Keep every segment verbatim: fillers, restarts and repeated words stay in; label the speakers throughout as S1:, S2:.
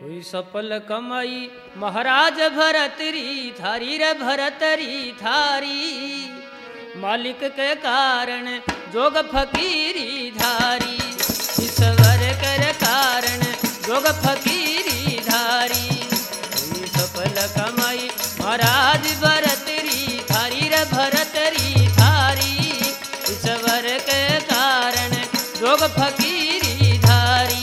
S1: हुई सफल कमाई महाराज भरत री थारी रे भरत री थारी, मालिक के कारण जोग फकीरी धारी, ईश्वर के कारण जोग फकीरी धारी। हुई सफल कमाई महाराज भरत री थारी रे भरत री थारी, ईश्वर के कारण जोग फकीरी धारी।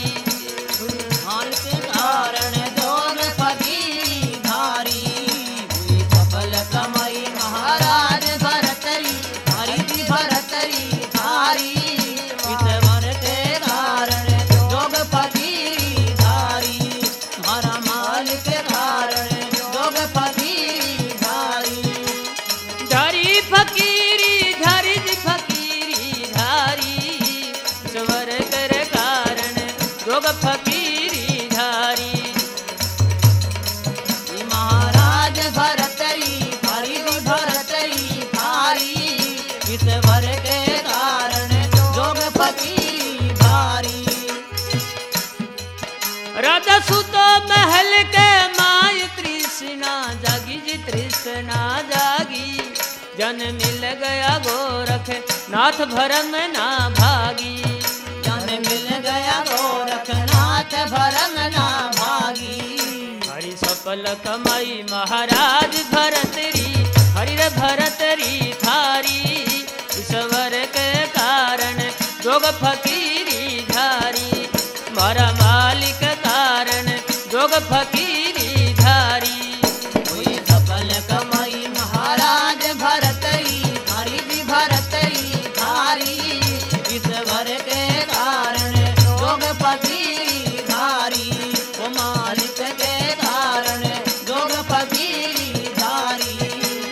S2: कारण जोग फकीरी धारी, हुई सफल कमाई महाराज भरतरी हरि भरतरी धारी, ईश्वर के कारण जोग फकीरी धारी, हरा माल के कारण जोग फकीरी धारी।
S1: धारी फकीरी धारी जी फकीरी धारी, ईश्वर के कारण जोग फकीरी धारी।
S2: महाराज भरतरी हरि भरतरी धारी, ईश्वर के कारण जोग फकीरी धारी।
S1: राजा सुतो महल के माय तृष्णा जागी जी तृष्णा जागी, जन मिल गया गोरख नाथ भरम ना भागी,
S2: जन मिल गया गोरखनाथ भरम ना भागी।
S1: हरि सफल कमाई महाराज भरत री हरि रे भरत री थारी, ईश्वर के कारण जोग फकीरी धारी, मारा मालिक कारण जोग फकीरी धारी।
S2: हुई सफल कमाई महाराज भरतरी हरि भरतरी धारी, ईश्वर के कारण जोग फकीरी धारी, वो मालिक के कारण जोग फकीरी धारी।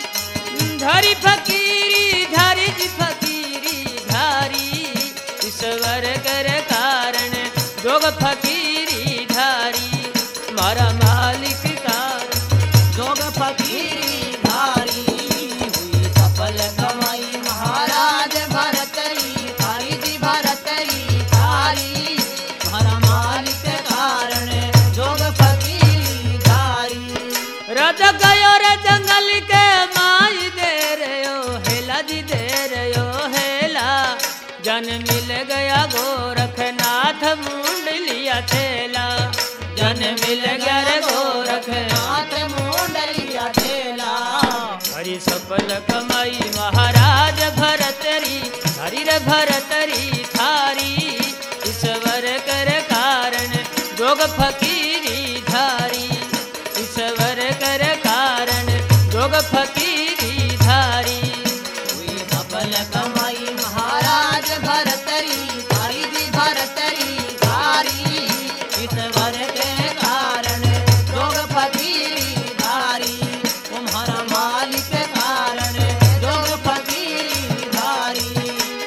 S1: धारी फकीरी धारी जी फकीरी धारी, ईश्वर कर कारण जोग फकीरी धारी, मारा मालिक कारण
S2: जोग फकीरी धारी। हुई सफल कमाई महाराज भरतरी हरि भरतरी धारी, हरा मालिक कारण जोग फकीरी धारी।
S1: राजा गयो रे जंगल के माई दे रयो हेला जी दे रयो हेला, जन मिल गया गोरखनाथ मुंड लिया थेला, जन मिल गया रे गोरखनाथ।
S2: नाथ मुंडलिया ठेला।
S1: हरि सफल कमाई महाराज भरतरी हरि रे भरतरी थारी, ईश्वर कर कारण जोग फकीरी धारी, ईश्वर कर कारण जोग फकीरी धारी।
S2: हुई सफल कमाई महाराज भरतरी हरि भरतरी धारी, ईश्वर के कारण जोग फकीरी धारी, तुम्हारा मालिक कारण जोग फकीरी धारी।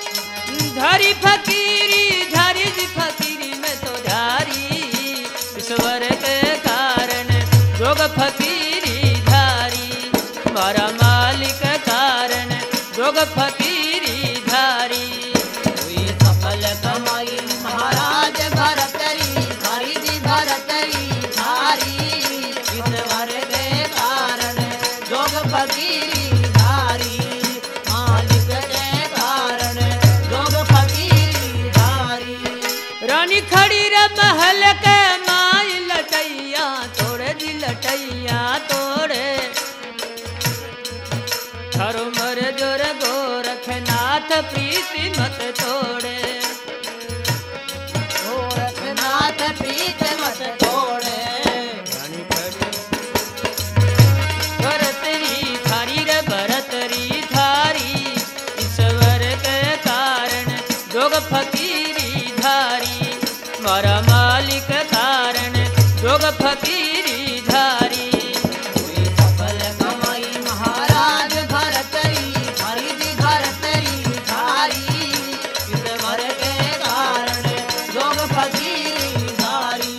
S1: धारी फकीरी धारी जी फकीरी में तो धारी, ईश्वर के कारण जोग फकीरी धारी, मारा मालिक कारण जोग फकीरी धारी।
S2: हुई सफल कमाई महाराज भरतरी हरि भरतरी धारी, ईश्वर के कारण जोग फकीरी धारी, मालिक के कारण जोग फकीरी धारी।
S1: रानी खड़ी रे महल के माई लटैया तोड़े जी लटैया तोड़े, थारो मर जोर गोरखनाथ प्रीति मत तोड़े,
S2: गोरखनाथ प्रीत मत तोड़े।
S1: रानी खड़ी भरतरी थारी रे भरतरी थारी, ईश्वर के कारण जोग फकीरी धारी, मारा मालिक कारण जोग फकीरी धारी।
S2: हुई सफल कमाई महाराज भरतरी हरि भरतरी धारी, ईश्वर के कारण जोग फकीरी धारी।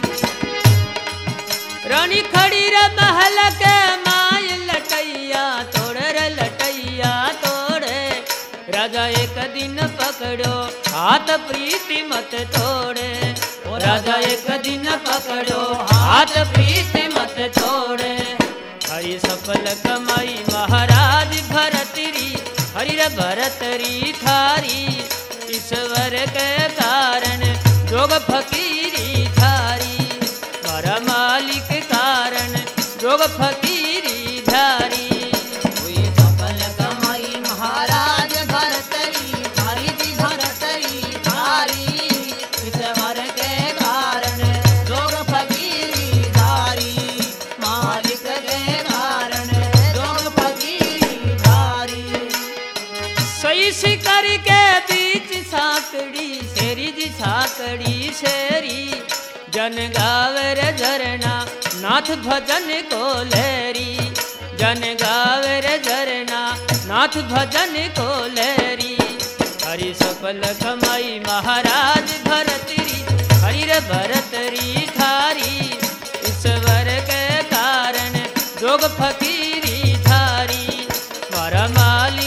S1: रानी खड़ी रे महल के माय लटैया तोड़े रे लटैया तोड़े, राजा एक दिन पकड़ो हाथ प्रीति मत तोड़े, राजा एक दिन पकड़ो हाथ प्रीत मत छोड़े। हरि सफल कमाई महाराज भरतरी, हरि रे भरतरी थारी, ईश्वर के कारण जोग फकीरी थारी, मारा मालिक कारण जोग फकीरी धारी।
S2: हुई सफल कमाई महाराज भरतरी, हरि जी भरतरी थारी, ईश्वर के कारण जोग फकीरी धारी, मालिक के कारण जोग फकीरी धारी।
S1: सही शिकार के बीच साकड़ी शेरी जी साकड़ी शेरी, जन गावे रे झरना नाथ भजन को लहरी, जन गावे रे झरना नाथ भजन को लहरी। हरि सफल कमाई महाराज भरतरी, हरि रे भरतरी थारी, ईश्वर के कारण जोग फकीरी थारी, मारा मालिक